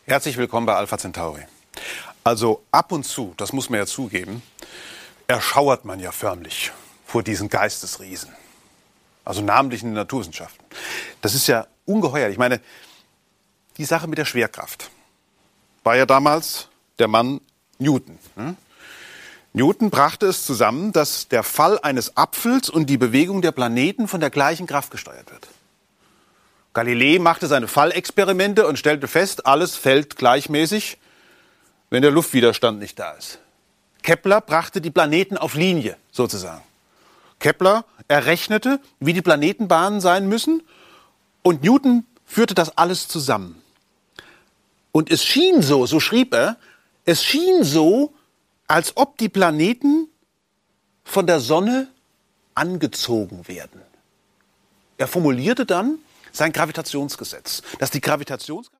Herzlich willkommen bei Alpha Centauri. Also ab und zu, das muss man ja zugeben, erschauert man ja förmlich vor diesen Geistesriesen. Also namentlich in den Naturwissenschaften. Das ist ja ungeheuer. Ich meine, die Sache mit der Schwerkraft war ja damals der Mann Newton. Newton brachte es zusammen, dass der Fall eines Apfels und die Bewegung der Planeten von der gleichen Kraft gesteuert wird. Galilei machte seine Fallexperimente und stellte fest, alles fällt gleichmäßig, wenn der Luftwiderstand nicht da ist. Kepler brachte die Planeten auf Linie, sozusagen. Kepler errechnete, wie die Planetenbahnen sein müssen, und Newton führte das alles zusammen. Und es schien so schrieb er, es schien so, als ob die Planeten von der Sonne angezogen werden. Er formulierte dann sein Gravitationsgesetz, dass die